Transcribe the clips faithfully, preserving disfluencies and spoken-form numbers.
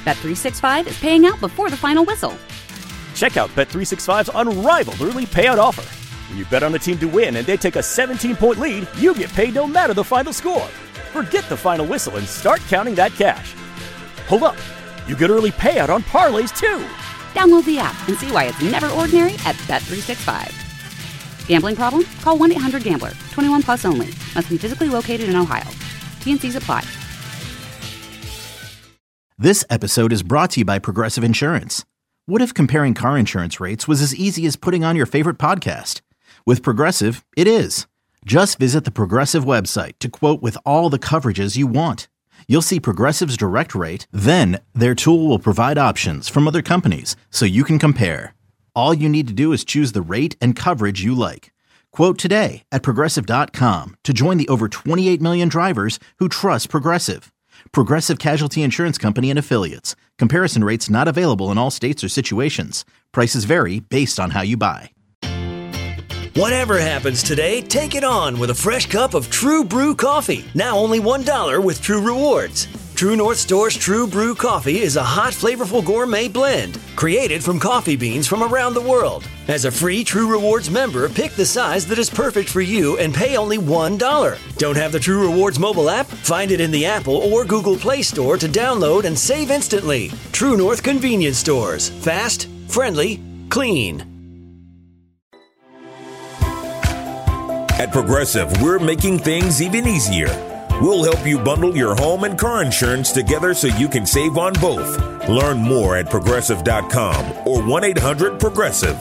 Bet three sixty-five is paying out before the final whistle. Check out Bet three sixty-five's unrivaled early payout offer. When you bet on a team to win and they take a seventeen-point lead, you get paid no matter the final score. Forget the final whistle and start counting that cash. Hold up. You get early payout on parlays, too. Download the app and see why it's never ordinary at Bet three sixty-five. Gambling problem? Call one eight hundred gambler. twenty-one plus only. Must be physically located in Ohio. T and C's apply. This episode is brought to you by Progressive Insurance. What if comparing car insurance rates was as easy as putting on your favorite podcast? With Progressive, it is. Just visit the Progressive website to quote with all the coverages you want. You'll see Progressive's direct rate, then their tool will provide options from other companies so you can compare. All you need to do is choose the rate and coverage you like. Quote today at Progressive dot com to join the over twenty-eight million drivers who trust Progressive. Progressive Casualty Insurance Company and Affiliates. Comparison rates not available in all states or situations. Prices vary based on how you buy. Whatever happens today, take it on with a fresh cup of True Brew coffee. Now only one dollar with True Rewards. True North Store's True Brew coffee is a hot, flavorful gourmet blend created from coffee beans from around the world. As a free True Rewards member, pick the size that is perfect for you and pay only one dollar. Don't have the True Rewards mobile app? Find it in the Apple or Google Play Store to download and save instantly. True North Convenience Stores. Fast, friendly, clean. At Progressive, we're making things even easier. We'll help you bundle your home and car insurance together so you can save on both. Learn more at Progressive dot com or one eight hundred progressive.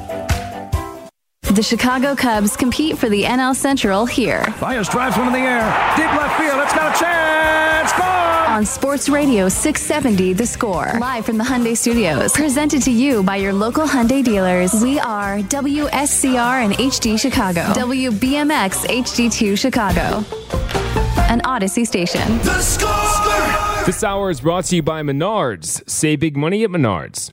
The Chicago Cubs compete for the N L Central here. Baez drives one in the air. Deep left field. It's got a chance. Score! On Sports Radio six seventy, The Score. Live from the Hyundai Studios. Presented to you by your local Hyundai dealers. We are W S C R and H D Chicago. W B M X H D two Chicago. An Odyssey station. The Score! This hour is brought to you by Menards. Save big money at Menards.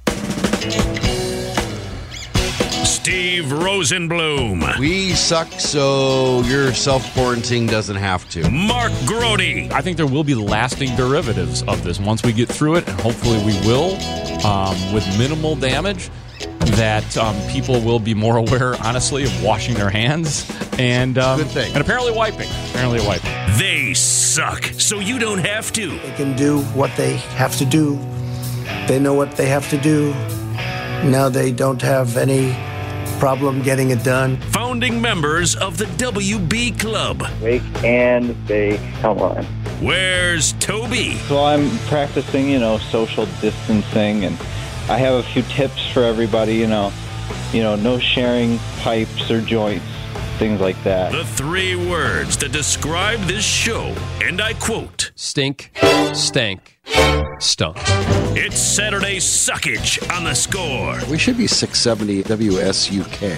Steve Rosenblum. We suck, so your self-quarantine doesn't have to. Mark Grody. I think there will be lasting derivatives of this once we get through it, and hopefully we will, um, with minimal damage, that um, people will be more aware, honestly, of washing their hands and um, Good thing. and apparently wiping. Apparently wiping. They suck, so you don't have to. They can do what they have to do. They know what they have to do. Now they don't have any problem getting it done. Founding members of the W B Club. Wake and bake. Come on. Where's Toby? So I'm practicing, you know, social distancing, and I have a few tips for everybody, you know, you know, no sharing pipes or joints, things like that. The three words that describe this show, and I quote, stink, stank, stunk. It's Saturday Suckage on The Score. We should be six seventy W S U K.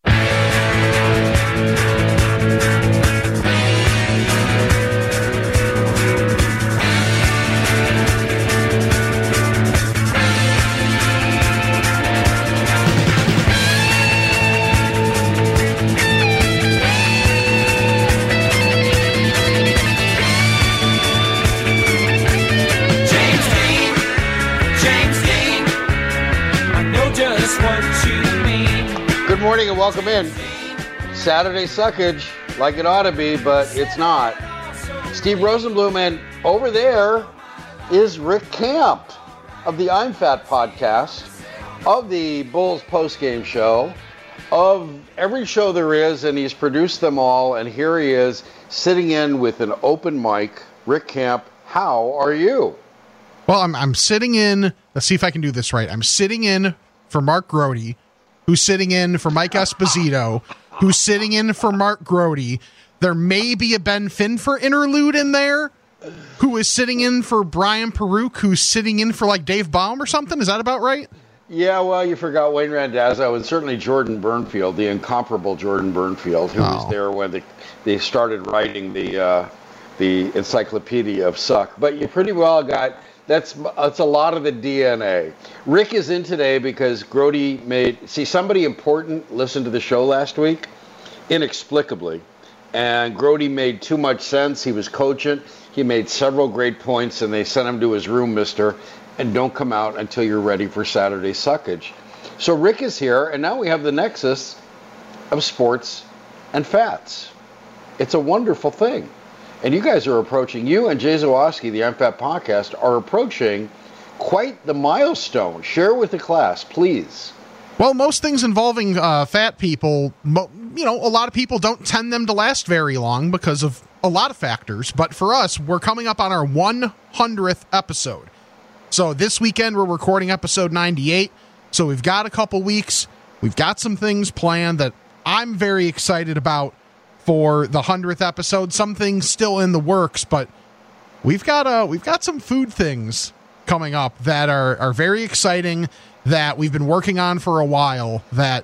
Good morning and welcome in. Saturday Suckage, like it ought to be, but it's not. Steve Rosenblum, and over there is Rick Camp of the I'm Fat podcast, of the Bulls postgame show, of every show there is, and he's produced them all, and here he is sitting in with an open mic. Rick Camp, how are you? Well, I'm I'm sitting in, let's see if I can do this right. I'm sitting in for Mark Grody, who's sitting in for Mike Esposito, who's sitting in for Mark Grody. There may be a Ben Finfer interlude in there, who is sitting in for Brian Peruk, who's sitting in for like Dave Baum or something. Is that about right? Yeah, well, you forgot Wayne Randazzo and certainly Jordan Burnfield, the incomparable Jordan Burnfield, who oh. was there when they, they started writing the uh, the Encyclopedia of Suck. But you pretty well got... That's that's a lot of the D N A. Rick is in today because Grody made... See, somebody important listened to the show last week, inexplicably, and Grody made too much sense. He was cogent. He made several great points, and they sent him to his room, mister, and don't come out until you're ready for Saturday Suckage. So Rick is here, and now we have the nexus of sports and fats. It's a wonderful thing. And you guys are approaching, you and Jay Zawoski, the I'm Fat podcast, are approaching quite the milestone. Share with the class, please. Well, most things involving uh, fat people, mo- you know, a lot of people don't tend them to last very long because of a lot of factors. But for us, we're coming up on our one hundredth episode. So this weekend, we're recording episode ninety-eight. So we've got a couple weeks. We've got some things planned that I'm very excited about for the hundredth episode. Some things still in the works, but we've got uh, we've got some food things coming up that are, are very exciting, that we've been working on for a while, that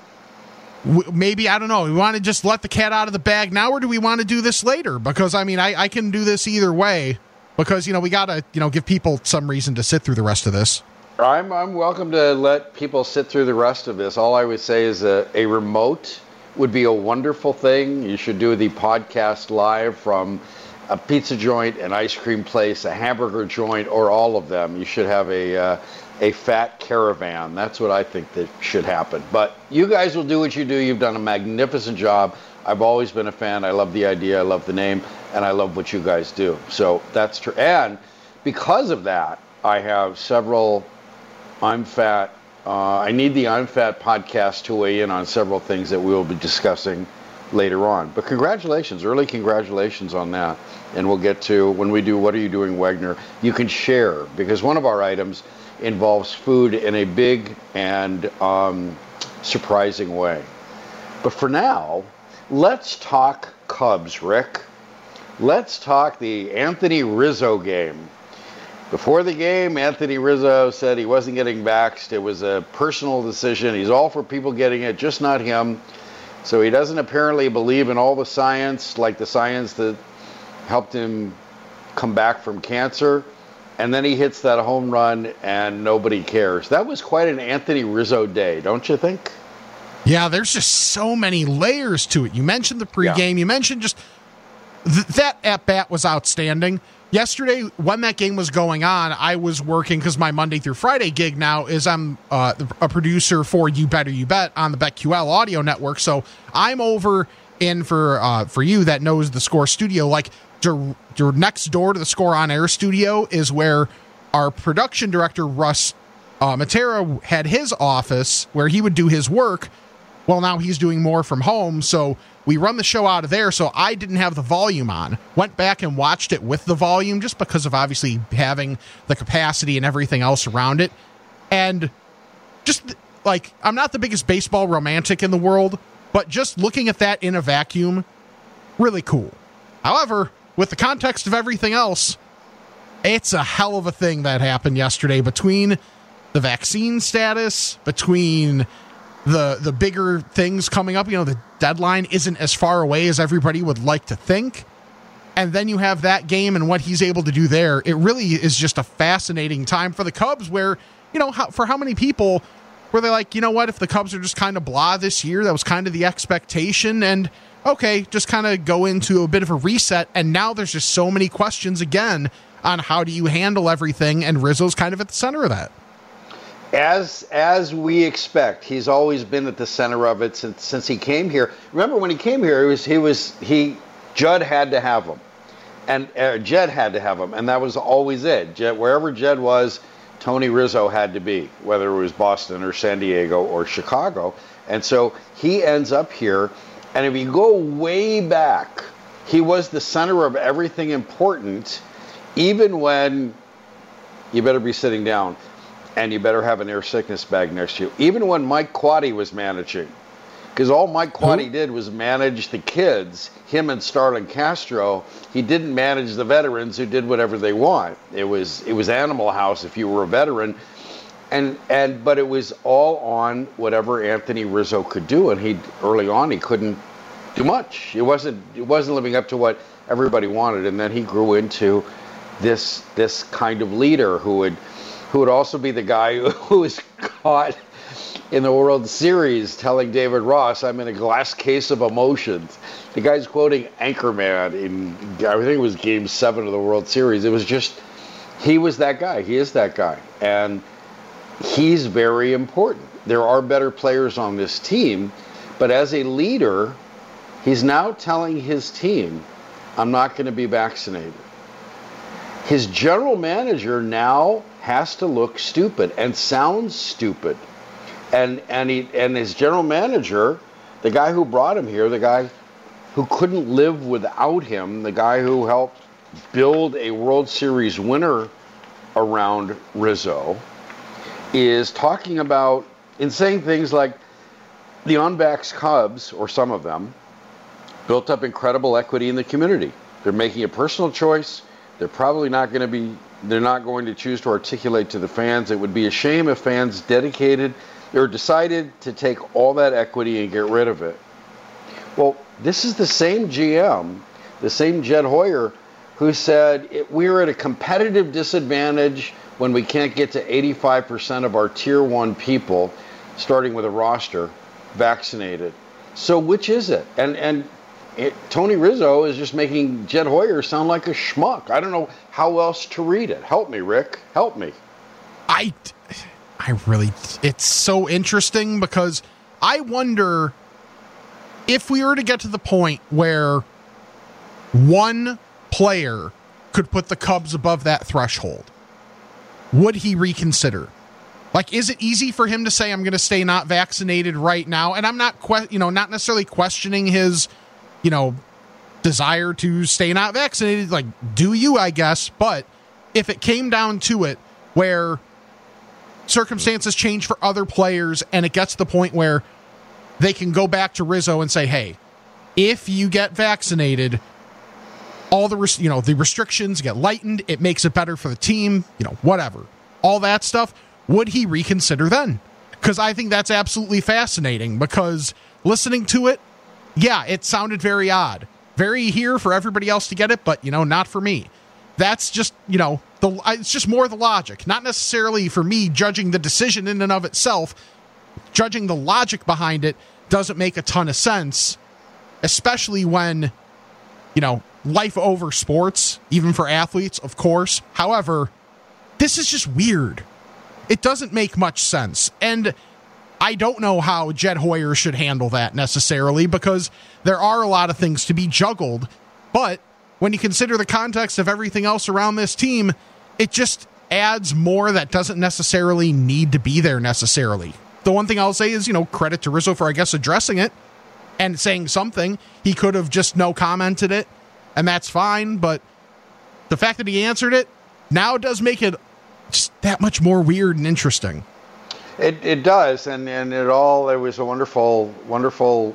w- maybe, I don't know, we want to just let the cat out of the bag now, or do we want to do this later? Because, I mean, I, I can do this either way, because, you know, we got to, you know, give people some reason to sit through the rest of this. I'm I'm welcome to let people sit through the rest of this. All I would say is a, a remote would be a wonderful thing. You should do the podcast live from a pizza joint, an ice cream place, a hamburger joint, or all of them. You should have a uh, a fat caravan. That's what I think that should happen. But you guys will do what you do. You've done a magnificent job. I've always been a fan. I love the idea. I love the name. And I love what you guys do. So that's true. And because of that, I have several I'm Fat. Uh, I need the I'm Fat podcast to weigh in on several things that we will be discussing later on. But congratulations, early congratulations on that. And we'll get to, when we do What Are You Doing, Wagner, you can share, because one of our items involves food in a big and um, surprising way. But for now, let's talk Cubs, Rick. Let's talk the Anthony Rizzo game. Before the game, Anthony Rizzo said he wasn't getting vaxxed. It was a personal decision. He's all for people getting it, just not him. So he doesn't apparently believe in all the science, like the science that helped him come back from cancer. And then he hits that home run and nobody cares. That was quite an Anthony Rizzo day, don't you think? Yeah, there's just so many layers to it. You mentioned the pregame. Yeah. You mentioned just th- that at-bat was outstanding. Yesterday, when that game was going on, I was working, because my Monday through Friday gig now is I'm uh, a producer for You Better You Bet on the BetQL audio network. So I'm over in for uh, for you that knows the Score studio. Like, your, your next door to the Score on Air studio is where our production director, Russ uh, Matera, had his office where he would do his work. Well, now he's doing more from home, so we run the show out of there, so I didn't have the volume on. Went back and watched it with the volume, just because of obviously having the capacity and everything else around it. And just, like, I'm not the biggest baseball romantic in the world, but just looking at that in a vacuum, really cool. However, with the context of everything else, it's a hell of a thing that happened yesterday between the vaccine status, between the the bigger things coming up. You know, the deadline isn't as far away as everybody would like to think. And then you have that game and what he's able to do there. It really is just a fascinating time for the Cubs where, you know, how, for how many people were they like, you know what, if the Cubs are just kind of blah this year, that was kind of the expectation. And okay, just kind of go into a bit of a reset. And now there's just so many questions again on how do you handle everything. And Rizzo's kind of at the center of that. As as we expect, he's always been at the center of it since since he came here. Remember when he came here, he was he was he Judd had to have him, and uh, Jed had to have him, and that was always it. Jed, wherever Jed was, Tony Rizzo had to be, whether it was Boston or San Diego or Chicago. And so he ends up here, and if you go way back, he was the center of everything important, even when you better be sitting down. And you better have an air sickness bag next to you. Even when Mike Quaddy was managing. Because all Mike Quaddy Who? did was manage the kids, him and Starlin Castro. He didn't manage the veterans who did whatever they want. It was it was Animal House if you were a veteran. And and but it was all on whatever Anthony Rizzo could do. And he early on he couldn't do much. It wasn't it wasn't living up to what everybody wanted. And then he grew into this this kind of leader who would who would also be the guy who was caught in the World Series telling David Ross, I'm in a glass case of emotions. The guy's quoting Anchorman in, I think it was game seven of the World Series. It was just, he was that guy. He is that guy. And he's very important. There are better players on this team, but as a leader, he's now telling his team, I'm not going to be vaccinated. His general manager now has to look stupid and sound stupid. And and he and his general manager, the guy who brought him here, the guy who couldn't live without him, the guy who helped build a World Series winner around Rizzo, is talking about and saying things like the unvaxxed Cubs, or some of them, built up incredible equity in the community. They're making a personal choice. They're probably not going to be, they're not going to choose to articulate to the fans. It would be a shame if fans dedicated or decided to take all that equity and get rid of it. Well, this is the same G M, the same Jed Hoyer, who said it, we're at a competitive disadvantage when we can't get to eighty-five percent of our tier one people, starting with a roster, vaccinated. So which is it? And and it, Tony Rizzo is just making Jed Hoyer sound like a schmuck. I don't know how else to read it. Help me, Rick. Help me. I, I really, it's so interesting because I wonder if we were to get to the point where one player could put the Cubs above that threshold, would he reconsider? Like, is it easy for him to say, I'm going to stay not vaccinated right now? And I'm not, que- you know, not necessarily questioning his, you know, desire to stay not vaccinated. Like, do you, I guess. But if it came down to it where circumstances change for other players and it gets to the point where they can go back to Rizzo and say, hey, if you get vaccinated, all the, res- you know, the restrictions get lightened. It makes it better for the team, you know, whatever. All that stuff. Would he reconsider then? Because I think that's absolutely fascinating, because listening to it, yeah, it sounded very odd. Very here for everybody else to get it, but, you know, not for me. That's just, you know, the it's just more the logic. Not necessarily for me judging the decision in and of itself. Judging the logic behind it doesn't make a ton of sense, especially when, you know, life over sports, even for athletes, of course. However, this is just weird. It doesn't make much sense. And I don't know how Jed Hoyer should handle that necessarily, because there are a lot of things to be juggled. But when you consider the context of everything else around this team, it just adds more that doesn't necessarily need to be there necessarily. The one thing I'll say is, you know, credit to Rizzo for, I guess, addressing it and saying something. He could have just no commented it, and that's fine. But the fact that he answered it now does make it just that much more weird and interesting. It it does, and, and it all, it was a wonderful, wonderful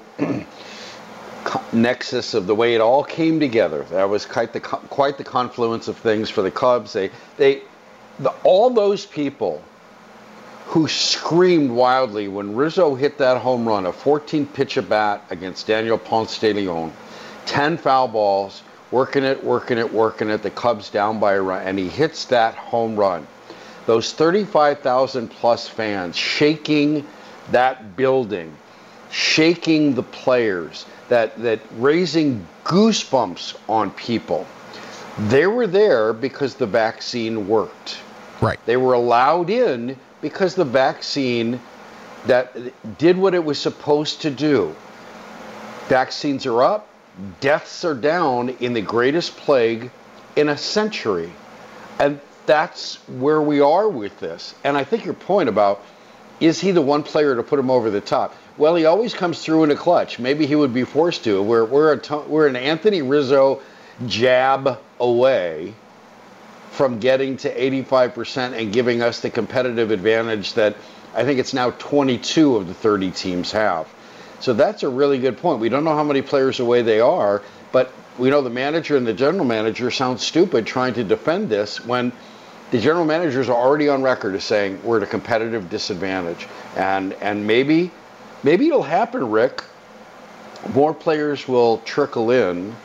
nexus of the way it all came together. That was quite the quite the confluence of things for the Cubs. They they the, all those people who screamed wildly when Rizzo hit that home run, a fourteen pitch at bat against Daniel Ponce de Leon, ten foul balls, working it, working it, working it. The Cubs down by a run, and he hits that home run. Those thirty-five thousand plus fans shaking that building, shaking the players, that, that raising goosebumps on people. They were there because the vaccine worked. Right. They were allowed in because the vaccine that did what it was supposed to do. Vaccines are up, deaths are down in the greatest plague in a century. And that's where we are with this. And I think your point about, is he the one player to put him over the top? Well, he always comes through in a clutch. Maybe he would be forced to. We're we're, a, we're an Anthony Rizzo jab away from getting to eighty-five percent and giving us the competitive advantage that I think it's now twenty-two of the thirty teams have. So that's a really good point. We don't know how many players away they are, but we know the manager and the general manager sound stupid trying to defend this when the general managers are already on record as saying we're at a competitive disadvantage. And and maybe maybe it'll happen, Rick. More players will trickle in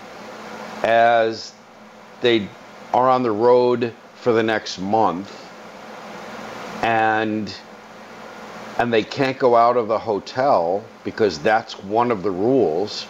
as they are on the road for the next month. And and they can't go out of the hotel because that's one of the rules,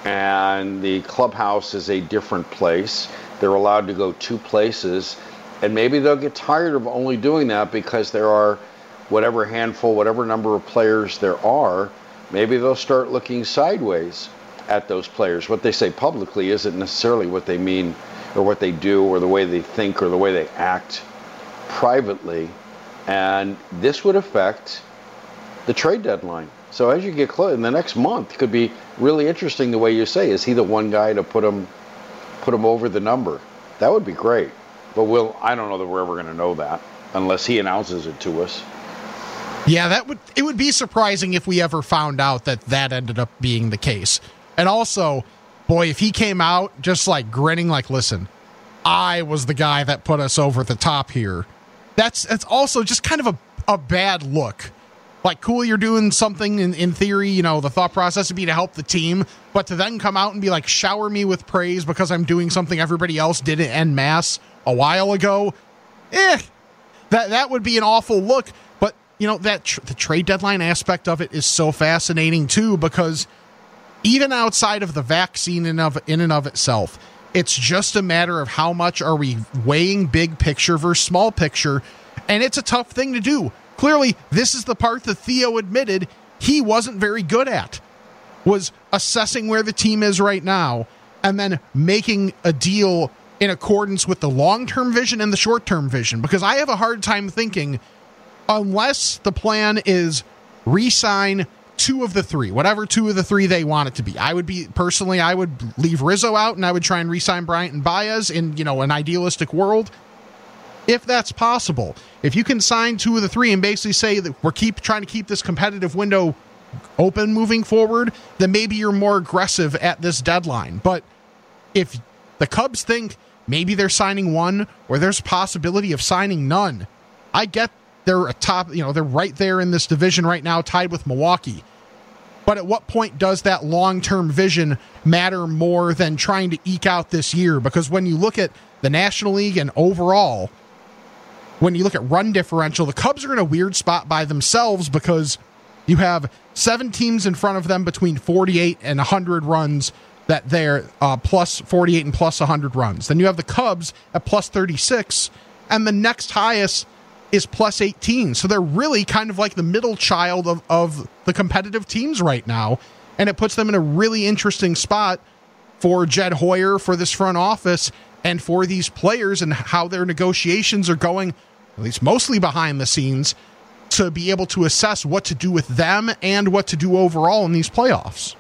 and the clubhouse is a different place. They're allowed to go two places, and maybe they'll get tired of only doing that because there are whatever handful, whatever number of players there are. Maybe they'll start looking sideways at those players. What they say publicly isn't necessarily what they mean or what they do or the way they think or the way they act privately. And this would affect the trade deadline. So as you get close, in the next month, it could be really interesting the way you say, is he the one guy to put him put him over the number? That would be great. But we'll, I don't know that we're ever going to know that unless he announces it to us. Yeah, that would it would be surprising if we ever found out that that ended up being the case. And also, boy, if he came out just like grinning like, listen, I was the guy that put us over the top here. That's that's also just kind of a, a bad look. Like, cool, you're doing something in, in theory, you know, the thought process would be to help the team, but to then come out and be like, shower me with praise because I'm doing something everybody else did en masse a while ago, eh, that, that would be an awful look. But, you know, that tr- the trade deadline aspect of it is so fascinating, too, because even outside of the vaccine in, of, in and of itself, it's just a matter of how much are we weighing big picture versus small picture, and it's a tough thing to do. Clearly, this is the part that Theo admitted he wasn't very good at, was assessing where the team is right now and then making a deal in accordance with the long-term vision and the short-term vision. Because I have a hard time thinking, unless the plan is re-sign two of the three, whatever two of the three they want it to be. I would be, personally, I would leave Rizzo out and I would try and re-sign Bryant and Baez in, you know, an idealistic world. If that's possible, if you can sign two of the three and basically say that we're keep trying to keep this competitive window open moving forward, then maybe you're more aggressive at this deadline. But if the Cubs think maybe they're signing one or there's a possibility of signing none, I get they're a top, you know, they're right there in this division right now, tied with Milwaukee. But at what point does that long-term vision matter more than trying to eke out this year? Because when you look at the National League and overall, when you look at run differential, the Cubs are in a weird spot by themselves because you have seven teams in front of them between forty-eight and one hundred runs that they're uh, plus forty-eight and plus one hundred runs. Then you have the Cubs at plus thirty-six, and the next highest is plus eighteen. So they're really kind of like the middle child of, of the competitive teams right now, and it puts them in a really interesting spot for Jed Hoyer, for this front office, and for these players and how their negotiations are going, at least mostly behind the scenes, to be able to assess what to do with them and what to do overall in these playoffs.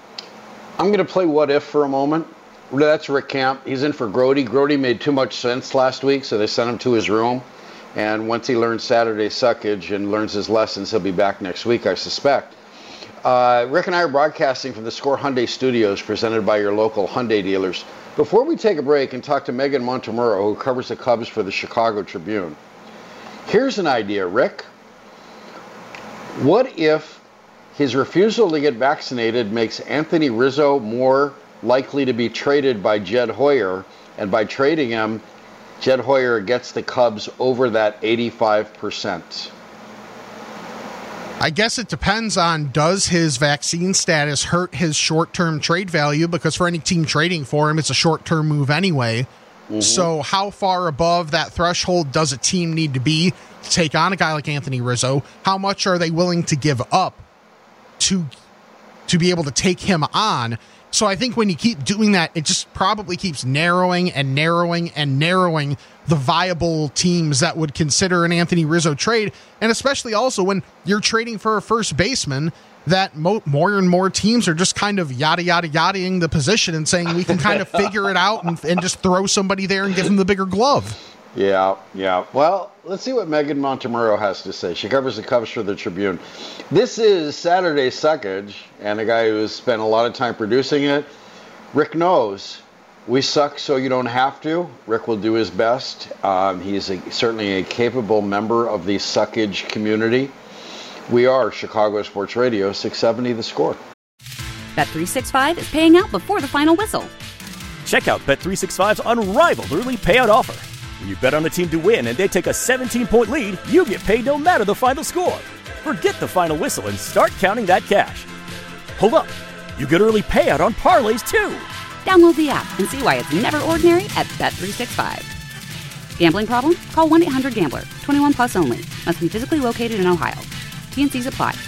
I'm going to play what if for a moment. That's Rick Camp. He's in for Grody. Grody made too much sense last week, so they sent him to his room. And once he learns Saturday suckage and learns his lessons, he'll be back next week, I suspect. Uh, Rick and I are broadcasting from the Score Hyundai Studios, presented by your local Hyundai dealers. Before we take a break and talk to Megan Montemurro, who covers the Cubs for the Chicago Tribune, here's an idea, Rick. What if his refusal to get vaccinated makes Anthony Rizzo more likely to be traded by Jed Hoyer, and by trading him, Jed Hoyer gets the Cubs over that eighty-five percent? I guess it depends on, does his vaccine status hurt his short-term trade value? Because for any team trading for him, it's a short-term move anyway. Mm-hmm. So how far above that threshold does a team need to be to take on a guy like Anthony Rizzo? How much are they willing to give up to to be able to take him on? So I think when you keep doing that, it just probably keeps narrowing and narrowing and narrowing the viable teams that would consider an Anthony Rizzo trade. And especially also when you're trading for a first baseman, that mo- more and more teams are just kind of yada, yada, yadaing the position and saying we can kind of figure it out and, and just throw somebody there and give them the bigger glove. Yeah, yeah. Well, let's see what Megan Montemurro has to say. She covers the Cubs for the Tribune. This is Saturday Suckage, and a guy who's spent a lot of time producing it. Rick knows we suck so you don't have to. Rick will do his best. Um, he's a, certainly a capable member of the Suckage community. We are Chicago Sports Radio, six seventy The Score. Bet three sixty-five is paying out before the final whistle. Check out Bet three sixty-five's unrivaled early payout offer. When you bet on a team to win and they take a seventeen-point lead, you get paid no matter the final score. Forget the final whistle and start counting that cash. Hold up. You get early payout on parlays, too. Download the app and see why it's never ordinary at Bet three sixty-five. Gambling problem? Call one eight hundred gambler. twenty-one plus only. Must be physically located in Ohio. T N Cs apply.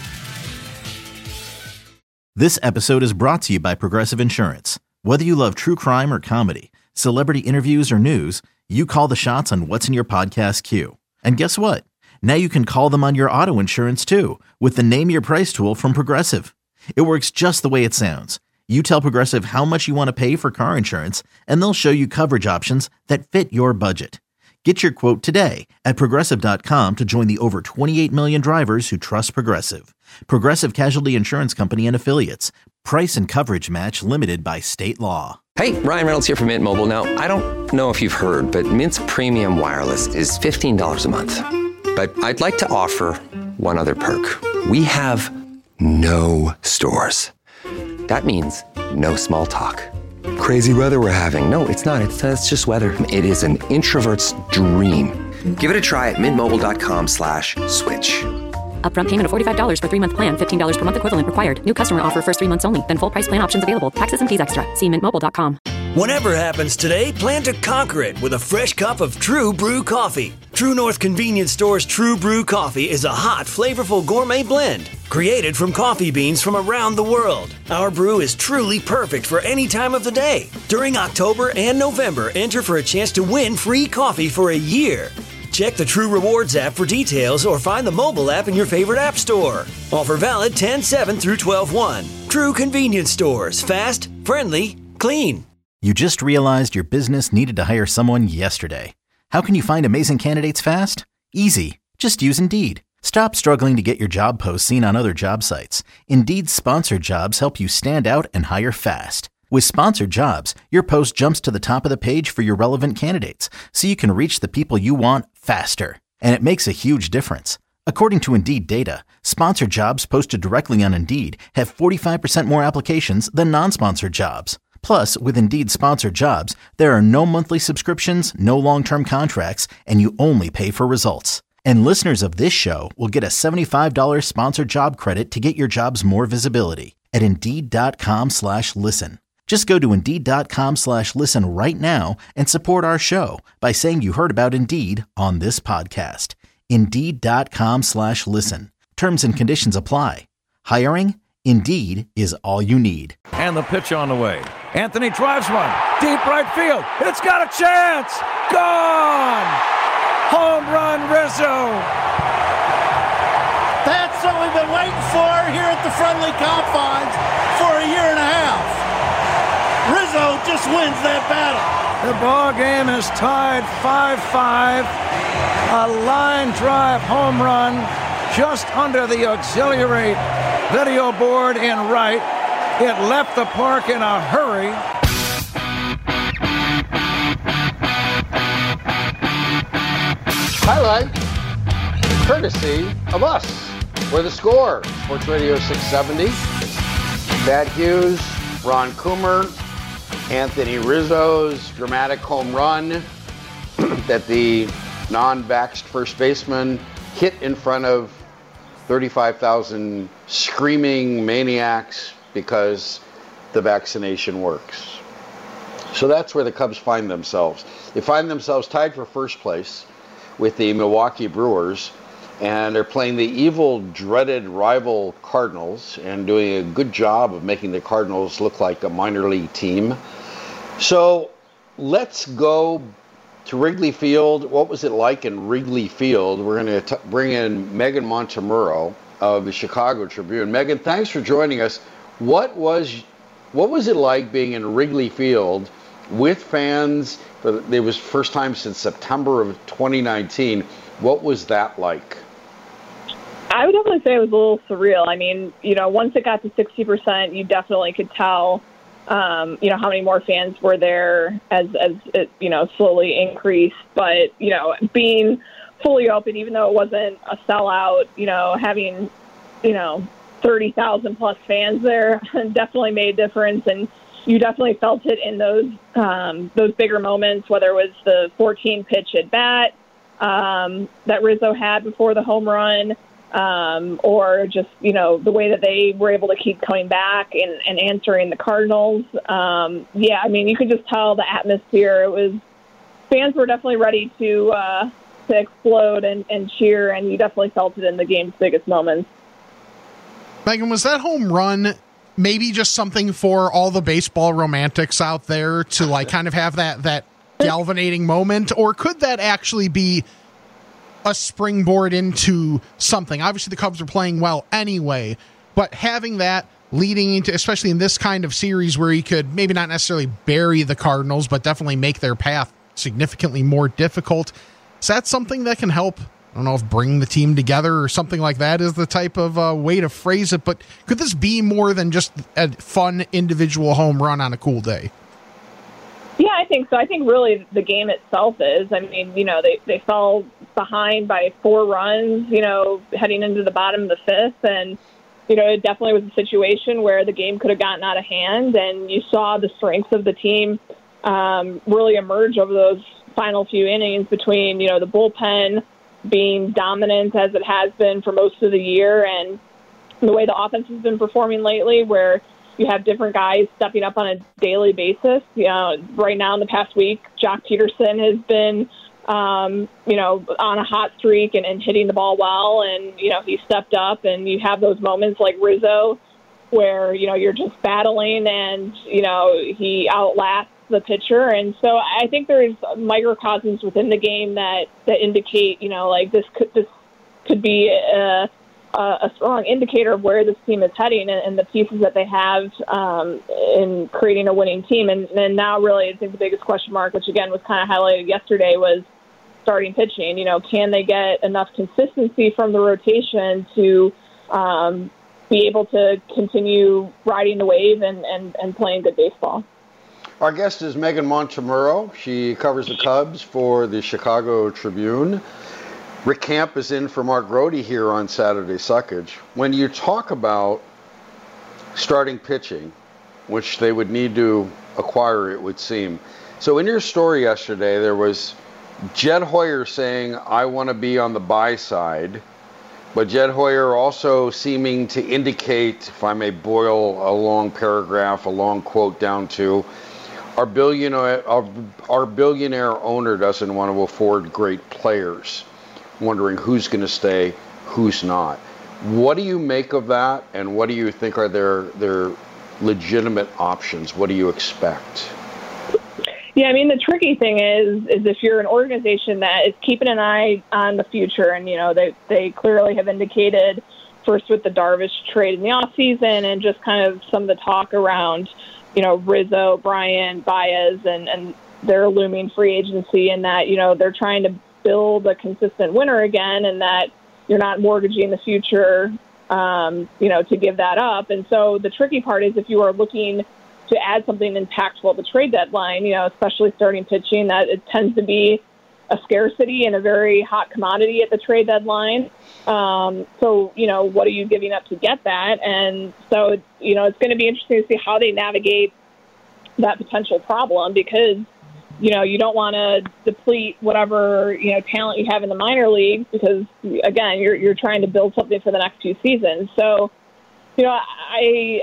This episode is brought to you by Progressive Insurance. Whether you love true crime or comedy, celebrity interviews or news, you call the shots on what's in your podcast queue. And guess what? Now you can call them on your auto insurance too with the Name Your Price tool from Progressive. It works just the way it sounds. You tell Progressive how much you want to pay for car insurance, and they'll show you coverage options that fit your budget. Get your quote today at Progressive dot com to join the over twenty-eight million drivers who trust Progressive. Progressive Casualty Insurance Company and Affiliates. Price and coverage match limited by state law. Hey, Ryan Reynolds here from Mint Mobile. Now, I don't know if you've heard, but Mint's premium wireless is fifteen dollars a month. But I'd like to offer one other perk. We have no stores. That means no small talk. Crazy weather we're having. No, it's not. It's, it's just weather. It is an introvert's dream. Give it a try at mintmobile.com slash switch. Upfront payment of forty-five dollars for three-month plan. fifteen dollars per month equivalent required. New customer offer first three months only. Then full price plan options available. Taxes and fees extra. See mint mobile dot com. Whatever happens today, plan to conquer it with a fresh cup of True Brew coffee. True North Convenience Store's True Brew coffee is a hot, flavorful gourmet blend created from coffee beans from around the world. Our brew is truly perfect for any time of the day. During October and November, enter for a chance to win free coffee for a year. Check the True Rewards app for details or find the mobile app in your favorite app store. Offer valid ten seven through twelve one. True Convenience Stores. Fast, friendly, clean. You just realized your business needed to hire someone yesterday. How can you find amazing candidates fast? Easy. Just use Indeed. Stop struggling to get your job posts seen on other job sites. Indeed's sponsored jobs help you stand out and hire fast. With sponsored jobs, your post jumps to the top of the page for your relevant candidates, so you can reach the people you want faster. And it makes a huge difference. According to Indeed data, sponsored jobs posted directly on Indeed have forty-five percent more applications than non-sponsored jobs. Plus, with Indeed sponsored jobs, there are no monthly subscriptions, no long-term contracts, and you only pay for results. And listeners of this show will get a seventy-five dollars sponsored job credit to get your jobs more visibility at Indeed.com slash listen. Just go to Indeed.com slash listen right now and support our show by saying you heard about Indeed on this podcast. Indeed.com slash listen. Terms and conditions apply. Hiring? Indeed is all you need. And the pitch on the way. Anthony drives one. Deep right field. It's got a chance. Gone. Home run, Rizzo. That's what we've been waiting for here at the Friendly Confines for a year and a half. Rizzo just wins that battle. The ball game is tied five five. A line drive home run just under the auxiliary video board in right. It left the park in a hurry. Highlight, courtesy of us. We're The Score, Sports Radio six seventy. Thad Hughes, Ron Coomer, Anthony Rizzo's dramatic home run that the non-vaxxed first baseman hit in front of thirty-five thousand screaming maniacs because the vaccination works. So that's where the Cubs find themselves. They find themselves tied for first place with the Milwaukee Brewers, and they're playing the evil, dreaded rival Cardinals and doing a good job of making the Cardinals look like a minor league team. So let's go to Wrigley Field. What was it like in Wrigley Field? We're going to bring in Megan Montemurro of the Chicago Tribune. Megan, thanks for joining us. What was what was it like being in Wrigley Field with fans? It was first time since September of twenty nineteen. What was that like? I would definitely say it was a little surreal. I mean, you know, once it got to sixty percent, you definitely could tell, um, you know, how many more fans were there as, as it, you know, slowly increased. But, you know, being fully open, even though it wasn't a sellout, you know, having, you know, thirty thousand plus fans there definitely made a difference. And you definitely felt it in those um, those bigger moments, whether it was the fourteen pitch at bat um, that Rizzo had before the home run, um, or just, you know, the way that they were able to keep coming back and, and answering the Cardinals. Um, yeah, I mean, you could just tell the atmosphere. It was, fans were definitely ready to uh, to explode and, and cheer, and you definitely felt it in the game's biggest moments. Megan, was that home run maybe just something for all the baseball romantics out there to like kind of have that that galvanating moment, or could that actually be a springboard into something? Obviously the Cubs are playing well anyway, but having that leading into, especially in this kind of series where you could maybe not necessarily bury the Cardinals, but definitely make their path significantly more difficult, is that something that can help? I don't know if bring the team together or something like that is the type of uh, way to phrase it, but could this be more than just a fun individual home run on a cool day? Yeah, I think so. I think really the game itself is. I mean, you know, they, they fell behind by four runs, you know, heading into the bottom of the fifth. And, you know, it definitely was a situation where the game could have gotten out of hand. And you saw the strengths of the team um, really emerge over those final few innings between, you know, the bullpen being dominant as it has been for most of the year, and the way the offense has been performing lately, where you have different guys stepping up on a daily basis. You know, right now in the past week, Jock Peterson has been, um, you know, on a hot streak and, and hitting the ball well, and, you know, he stepped up, and you have those moments like Rizzo where, you know, you're just battling and, you know, he outlasts the pitcher. And so I think there's microcosms within the game that, that indicate, you know, like this could, this could be a, a strong indicator of where this team is heading and, and the pieces that they have um, in creating a winning team. And, and now really I think the biggest question mark, which again was kind of highlighted yesterday, was starting pitching. You know, can they get enough consistency from the rotation to um, be able to continue riding the wave and, and, and playing good baseball? Our guest is Megan Montemurro. She covers the Cubs for the Chicago Tribune. Rick Camp is in for Mark Grote here on Saturday Suckage. When you talk about starting pitching, which they would need to acquire, it would seem. So in your story yesterday, there was Jed Hoyer saying, I want to be on the buy side, but Jed Hoyer also seeming to indicate, if I may boil a long paragraph, a long quote down to, Our billionaire, our, our billionaire owner doesn't want to afford great players. Wondering who's going to stay, who's not. What do you make of that, and what do you think are their their legitimate options? What do you expect? Yeah, I mean, the tricky thing is, is if you're an organization that is keeping an eye on the future, and, you know, they, they clearly have indicated, first with the Darvish trade in the offseason and just kind of some of the talk around, you know, Rizzo, Bryant, Baez, and, and their looming free agency, and that, you know, they're trying to build a consistent winner again, and that you're not mortgaging the future, um, you know, to give that up. And so the tricky part is if you are looking to add something impactful at the trade deadline, you know, especially starting pitching, that it tends to be a scarcity and a very hot commodity at the trade deadline. Um, so, you know, what are you giving up to get that? And so, you know, it's going to be interesting to see how they navigate that potential problem, because, you know, you don't want to deplete whatever, you know, talent you have in the minor leagues, because, again, you're you're trying to build something for the next few seasons. So, you know, I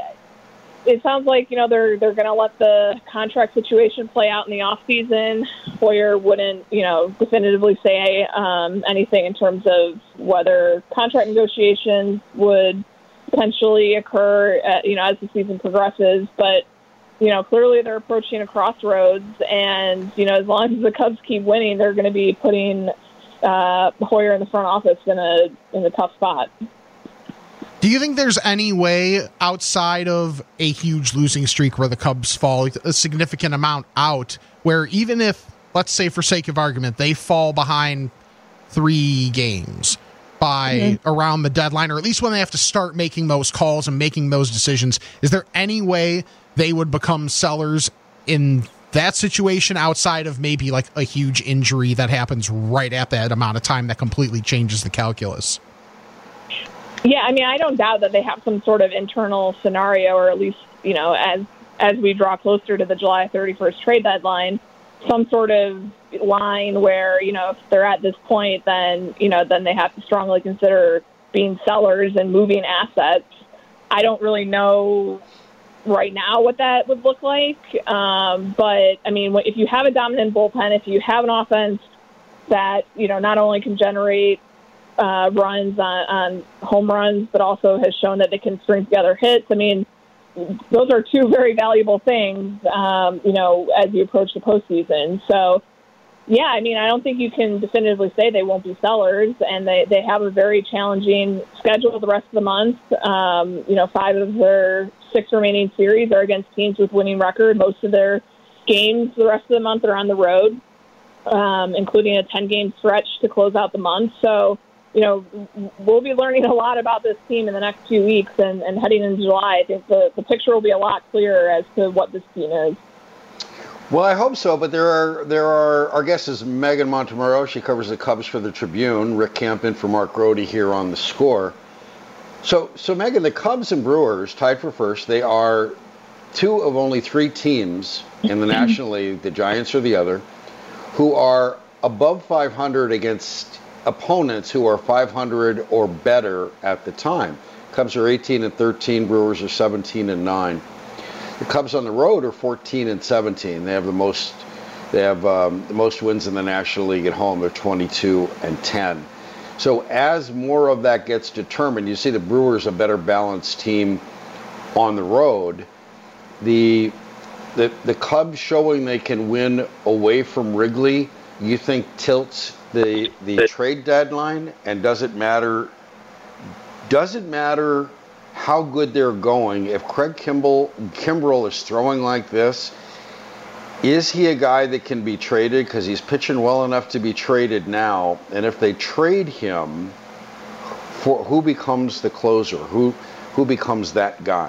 it sounds like, you know, they're they're going to let the contract situation play out in the off season. Hoyer wouldn't, you know, definitively say um, anything in terms of whether contract negotiations would potentially occur, at, you know, as the season progresses. But, you know, clearly they're approaching a crossroads, and, you know, as long as the Cubs keep winning, they're going to be putting uh, Hoyer in the front office in a in a tough spot. Do you think there's any way outside of a huge losing streak where the Cubs fall a significant amount out, where even if, let's say for sake of argument, they fall behind three games by mm-hmm. around the deadline, or at least when they have to start making those calls and making those decisions, is there any way they would become sellers in that situation outside of maybe like a huge injury that happens right at that amount of time that completely changes the calculus? Yeah, I mean, I don't doubt that they have some sort of internal scenario, or at least, you know, as as we draw closer to the July thirty-first trade deadline, some sort of line where, you know, if they're at this point, then, you know, then they have to strongly consider being sellers and moving assets. I don't really know right now what that would look like. Um, but, I mean, if you have a dominant bullpen, if you have an offense that, you know, not only can generate uh, runs on, on home runs, but also has shown that they can string together hits, I mean, those are two very valuable things, um, you know, as you approach the postseason. So, yeah, I mean, I don't think you can definitively say they won't be sellers, and they, they have a very challenging schedule the rest of the month. Um, you know, five of their six remaining series are against teams with winning record. Most of their games the rest of the month are on the road, um, including a ten-game stretch to close out the month. So, you know, we'll be learning a lot about this team in the next few weeks, and, and heading into July, I think the, the picture will be a lot clearer as to what this team is. Well, I hope so, but there are, there are, our guest is Megan Montemurro. She covers the Cubs for the Tribune. Rick Camp in for Mark Grody here on The Score. So, so Megan, the Cubs and Brewers tied for first. They are two of only three teams in the National League, the Giants are the other, who are above five hundred against opponents who are five hundred or better at the time. Cubs are eighteen and thirteen, Brewers are seventeen and nine. The Cubs on the road are fourteen and seventeen. They have the most, they have um, the most wins in the National League at home. They're twenty-two and ten. So as more of that gets determined, you see the Brewers a better balanced team on the road. The the the Cubs showing they can win away from Wrigley, you think tilts the the trade deadline, and does it matter? Does it matter how good they're going? If Craig Kimbrel, Kimbrel is throwing like this, is he a guy that can be traded? Because he's pitching well enough to be traded now. And if they trade him, for who becomes the closer? Who who becomes that guy?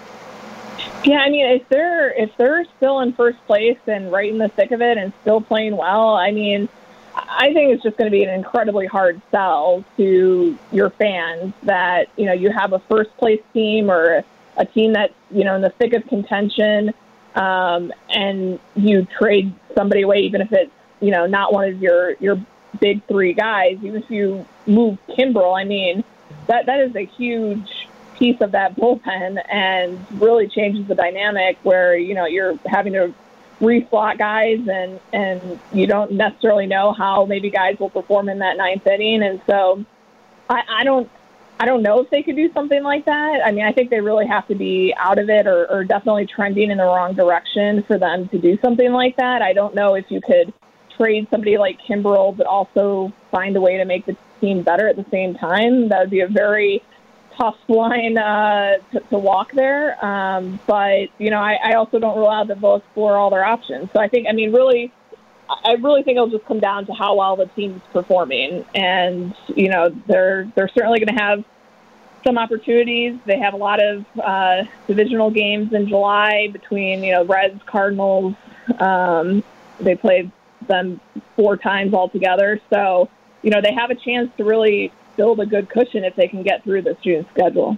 Yeah, I mean, if they're if they're still in first place and right in the thick of it and still playing well, I mean, I think it's just going to be an incredibly hard sell to your fans that, you know, you have a first place team or a team that's, you know, in the thick of contention, um, and you trade somebody away, even if it's, you know, not one of your, your big three guys. Even if you move Kimbrel, I mean, that that is a huge piece of that bullpen and really changes the dynamic where, you know, you're having to reslot guys, and and you don't necessarily know how maybe guys will perform in that ninth inning. And so I, I don't I don't know if they could do something like that. I mean, I think they really have to be out of it or, or definitely trending in the wrong direction for them to do something like that. I don't know if you could trade somebody like Kimbrel but also find a way to make the team better at the same time. That would be a very tough line uh, to, to walk there. Um, but, you know, I, I also don't rule out that they'll explore all their options. So I think, I mean, really, I really think it'll just come down to how well the team's performing. And, you know, they're they're certainly going to have some opportunities. They have a lot of uh, divisional games in July between, you know, Reds, Cardinals. Um, they played them four times altogether. So, you know, they have a chance to really build a good cushion if they can get through this June schedule.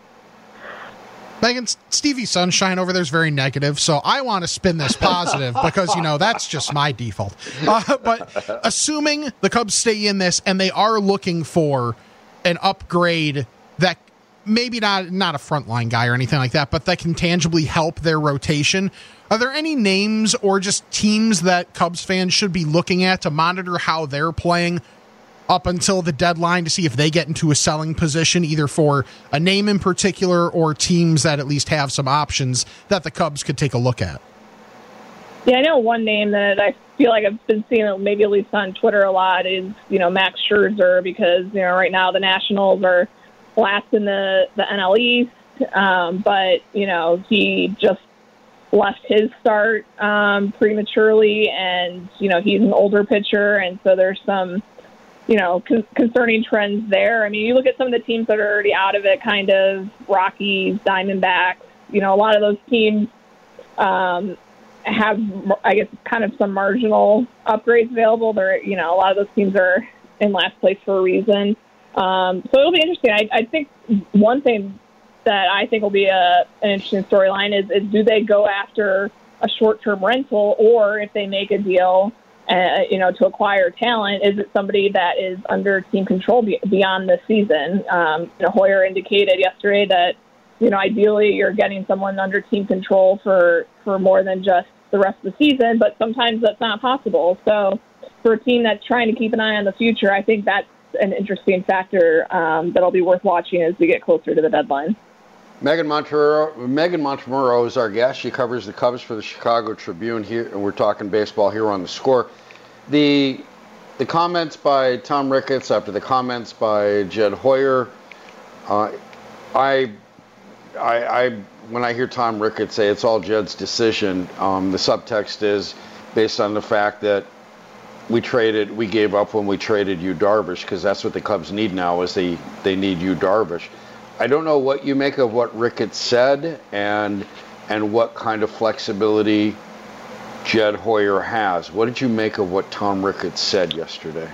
Megan, Stevie Sunshine over there is very negative, so I want to spin this positive because, you know, that's just my default. Uh, but assuming the Cubs stay in this and they are looking for an upgrade that maybe not, not a frontline guy or anything like that, but that can tangibly help their rotation, are there any names or just teams that Cubs fans should be looking at to monitor how they're playing up until the deadline to see if they get into a selling position, either for a name in particular or teams that at least have some options that the Cubs could take a look at? Yeah, I know one name that I feel like I've been seeing maybe at least on Twitter a lot is, you know, Max Scherzer, because, you know, right now the Nationals are last in the, the N L East, um, but, you know, he just left his start um, prematurely, and, you know, he's an older pitcher, and so there's some, you know, con- concerning trends there. I mean, you look at some of the teams that are already out of it, kind of Rockies, Diamondbacks, you know, a lot of those teams um, have, I guess, kind of some marginal upgrades available. They're, you know, a lot of those teams are in last place for a reason. Um, so it'll be interesting. I, I think one thing that I think will be a, an interesting storyline is, is do they go after a short-term rental, or if they make a deal, uh, you know, to acquire talent? Is it somebody that is under team control be- beyond the season? Um, you know, Hoyer indicated yesterday that, you know, ideally you're getting someone under team control for, for more than just the rest of the season, but sometimes that's not possible. So for a team that's trying to keep an eye on the future, I think that's an interesting factor um, that'll be worth watching as we get closer to the deadline. Megan Montemurro, Megan Montemurro is our guest. She covers the Cubs for the Chicago Tribune here, and we're talking baseball here on The Score. The the comments by Tom Ricketts after the comments by Jed Hoyer, uh, I, I, I, when I hear Tom Ricketts say it's all Jed's decision, um, the subtext is based on the fact that we traded, we gave up when we traded Yu Darvish, because that's what the Cubs need now is they, they need Yu Darvish. I don't know what you make of what Ricketts said and and what kind of flexibility Jed Hoyer has. What did you make of what Tom Ricketts said yesterday?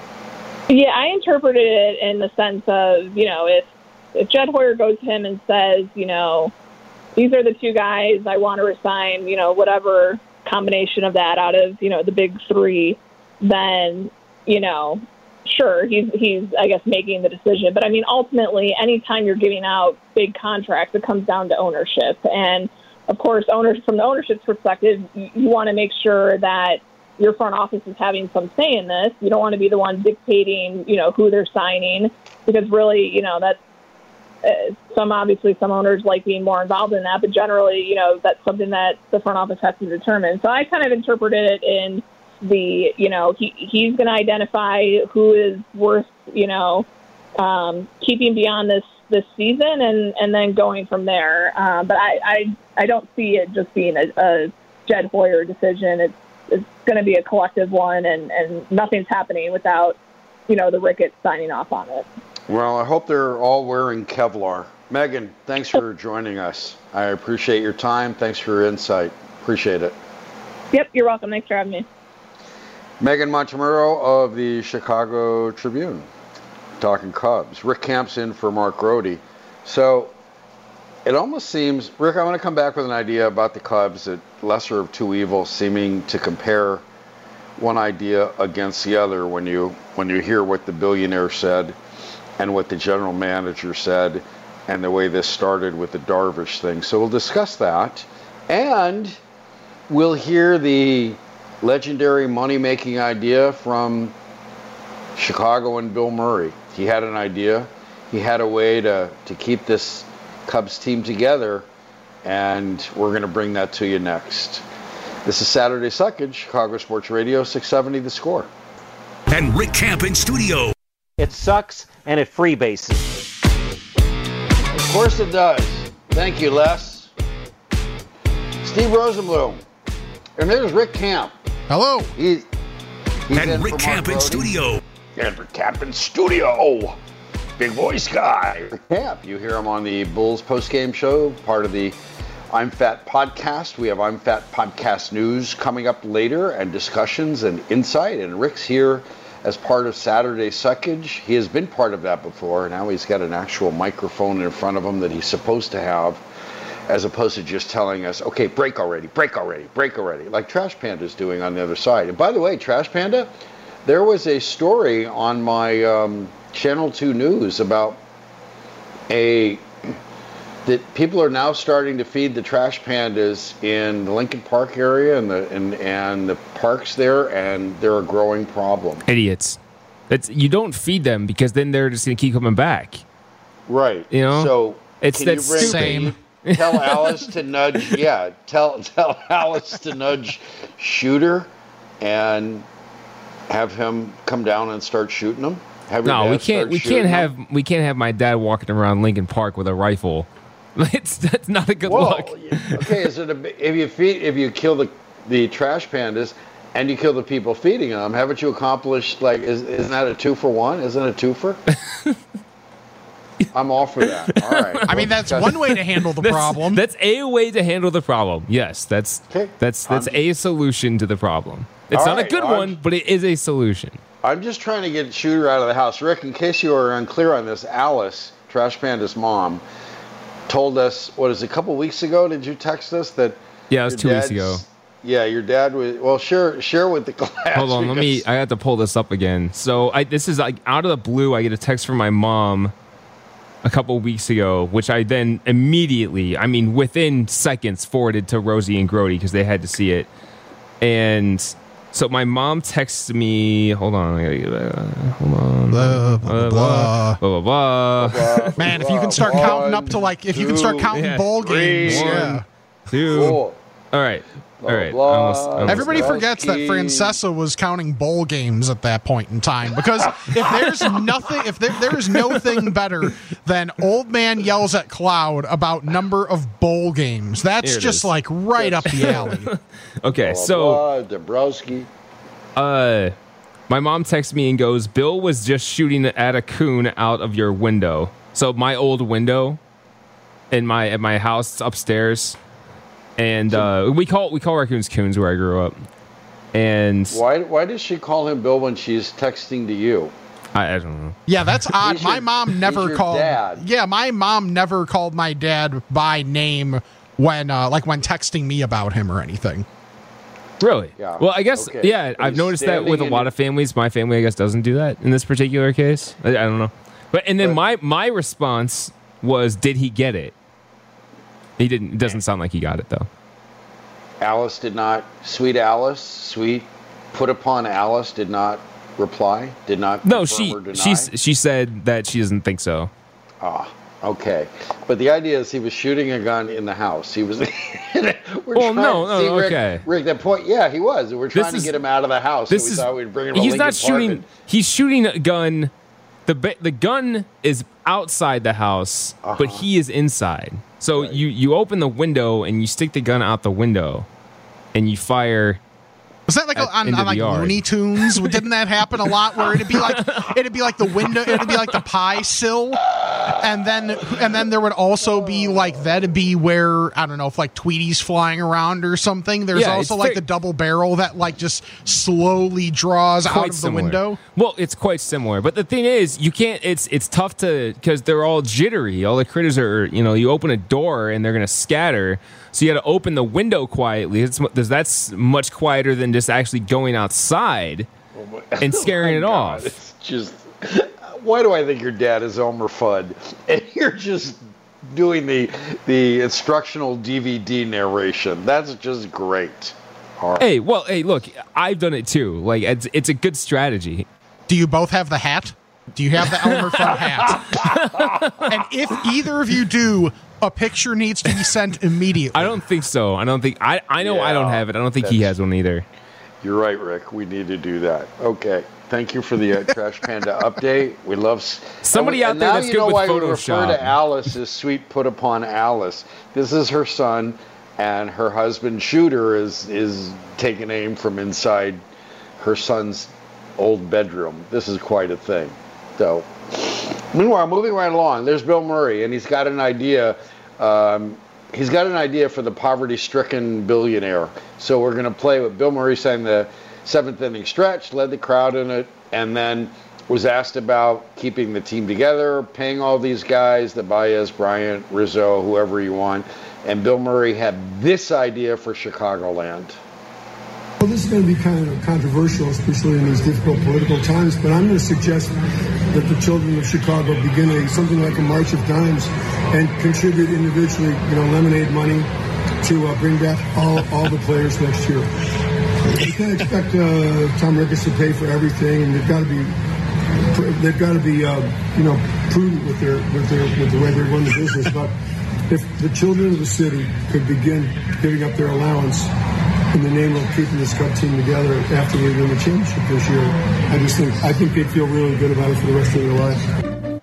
Yeah, I interpreted it in the sense of, you know, if if Jed Hoyer goes to him and says, you know, these are the two guys I want to resign, you know, whatever combination of that out of, you know, the big three, then, you know, sure, he's, he's, I guess, making the decision. But, I mean, ultimately, anytime you're giving out big contracts, it comes down to ownership. And, of course, owners from the ownership's perspective, you, you want to make sure that your front office is having some say in this. You don't want to be the one dictating, you know, who they're signing, because really, you know, that's uh, some, obviously, some owners like being more involved in that. But generally, you know, that's something that the front office has to determine. So I kind of interpreted it in the, you know, he he's going to identify who is worth, you know, um, keeping beyond this, this season and, and then going from there. Uh, but I, I I don't see it just being a, a Jed Hoyer decision. It's it's going to be a collective one, and, and nothing's happening without, you know, the Ricketts signing off on it. Well, I hope they're all wearing Kevlar. Megan, thanks for joining us. I appreciate your time. Thanks for your insight. Appreciate it. Yep, you're welcome. Thanks for having me. Megan Montemurro of the Chicago Tribune, talking Cubs. Rick Camps in for Mark Grody. So it almost seems, Rick, I want to come back with an idea about the Cubs, that lesser of two evils, seeming to compare one idea against the other when you when you hear what the billionaire said and what the general manager said and the way this started with the Darvish thing. So we'll discuss that, and we'll hear the legendary money-making idea from Chicago and Bill Murray. He had an idea. He had a way to, to keep this Cubs team together, and we're going to bring that to you next. This is Saturday Suckage, Chicago Sports Radio, six seventy The Score. And Rick Camp in studio. It sucks, and it freebases. Of course it does. Thank you, Les. Steve Rosenbloom. And there's Rick Camp. Hello. He, he's and in Rick Camp in studio. And Rick Camp in studio. Big voice guy. Rick Camp. You hear him on the Bulls postgame show, part of the I'm Fat podcast. We have I'm Fat podcast news coming up later, and discussions and insight. And Rick's here as part of Saturday Suckage. He has been part of that before. Now he's got an actual microphone in front of him that he's supposed to have, as opposed to just telling us, okay, break already, break already, break already, like Trash Panda's doing on the other side. And by the way, Trash Panda, there was a story on my um, Channel two News about a that people are now starting to feed the Trash Pandas in the Lincoln Park area and the and, and the parks there, and they're a growing problem. Idiots. That's, you don't feed them because then they're just going to keep coming back. Right. You know? So it's can that you bring same. Tell Alice to nudge, yeah, tell tell Alice to nudge Shooter and have him come down and start shooting them. Have No, we can't. We can't have. We can't have my dad walking around Lincoln Park with a rifle. It's that's not a good Whoa, look. Okay, is it a, if you feed if you kill the the trash pandas and you kill the people feeding them, haven't you accomplished, like, is isn't that a two for one? Isn't it a twofer? I'm all for that. All right. I mean, that's one way to handle the that's, problem. That's a way to handle the problem. Yes, that's okay. that's that's I'm, a solution to the problem. It's all not right, a good well, one, but it is a solution. I'm just trying to get Shooter out of the house. Rick, in case you are unclear on this, Alice, Trash Panda's mom, told us, what is it, a couple weeks ago, did you text us that Yeah, it was two weeks ago. Yeah, your dad was. Well, share share with the class. Hold on, let me. I have to pull this up again. So I, this is like out of the blue. I get a text from my mom a couple weeks ago, which I then immediately, I mean, within seconds, forwarded to Rosie and Grody because they had to see it. And so my mom texts me. Hold on, I gotta get that. Hold on. Blah blah blah. Blah blah blah. Man, if you can start counting up to like, if you can start counting yeah, bowl games, one, yeah. Two. All right. All right. Blah, almost, almost. Everybody forgets that Francesa was counting bowl games at that point in time, because if there's nothing, if there, there is no thing better than old man yells at cloud about number of bowl games. That's just is. like right up the alley. Okay, Blah, so blah, Dabrowski. Uh, my mom texts me and goes, "Bill was just shooting at a coon out of your window." So my old window in my at my house upstairs. And uh, we call we call raccoons coons where I grew up. And why why does she call him Bill when she's texting to you? I, I don't know. Yeah, that's odd. He's my your- mom never he's your called. dad. Yeah, my mom never called my dad by name when, uh, like, when texting me about him or anything. Really? Yeah. Well, I guess Okay. yeah. But I've he's noticed that with a standing lot in- of families. My family, I guess, doesn't do that in this particular case. I, I don't know. But and then my my response was, "Did he get it?" He didn't. It doesn't sound like he got it though. Alice did not. Sweet Alice, sweet put upon Alice did not reply. Did not. No, confirm she or deny? she's she said that she doesn't think so. Ah, okay. But the idea is he was shooting a gun in the house. He was. we're Well, trying- no, no, see, Rick, okay. Rick, that point. Yeah, he was. We're trying This to is- get him out of the house. This and we is thought we'd bring him to he's Lincoln not Park shooting. and- He's shooting a gun. The ba- the gun is outside the house, Uh-huh. but he is inside. So you you open the window and you stick the gun out the window, and you fire. Was that like At- on, into on like the yard. Looney Tunes? Didn't that happen a lot? Where it'd be like it'd be like the window, it'd be like the pie sill, and then and then there would also be like that'd be where I don't know if like Tweety's flying around or something. There's Yeah, also it's like very- the double barrel that like just slowly draws out Quite of similar. the window. Well, it's quite similar, but the thing is, you can't. It's it's tough to because they're all jittery. All the critters are, you know, you open a door and they're gonna scatter. So you got to open the window quietly. It's, that's much quieter than just actually going outside and scaring Oh it my off. God, it's just. Why do I think your dad is Elmer Fudd, and you're just doing the the instructional D V D narration? That's just great. All right. Hey, well, hey, look, I've done it too. Like it's it's a good strategy. Do you both have the hat? Do you have the Elmer Fudd hat? And if either of you do, a picture needs to be sent immediately. I don't think so. I don't think I. I know I don't Yeah, have it. I don't think he that's- has one either. You're right, Rick. We need to do that. Okay. Thank you for the uh, Trash Panda update. We love s- Somebody and, out and there now that's you good know with why we refer Photoshop. to Alice as sweet put upon Alice. This is her son, and her husband Shooter is is taking aim from inside her son's old bedroom. This is quite a thing. So, meanwhile, moving right along, there's Bill Murray, and he's got an idea. Um, he's got an idea for the poverty-stricken billionaire. So we're going to play with Bill Murray saying the seventh inning stretch, led the crowd in it, and then was asked about keeping the team together, paying all these guys, the Baez, Bryant, Rizzo, whoever you want. And Bill Murray had this idea for Chicagoland. Well, this is going to be kind of controversial, especially in these difficult political times, but I'm going to suggest that the children of Chicago begin a, something like a March of Dimes and contribute individually, you know, lemonade money to uh, bring back all, all the players next year. You can't expect uh, Tom Ricketts to pay for everything, and they've got to be they've got to be uh, you know prudent with their with their with the way they run the business. But if the children of the city could begin giving up their allowance in the name of keeping this Cub team together after we win the championship this year, I just think I think they'd feel really good about it for the rest of their lives.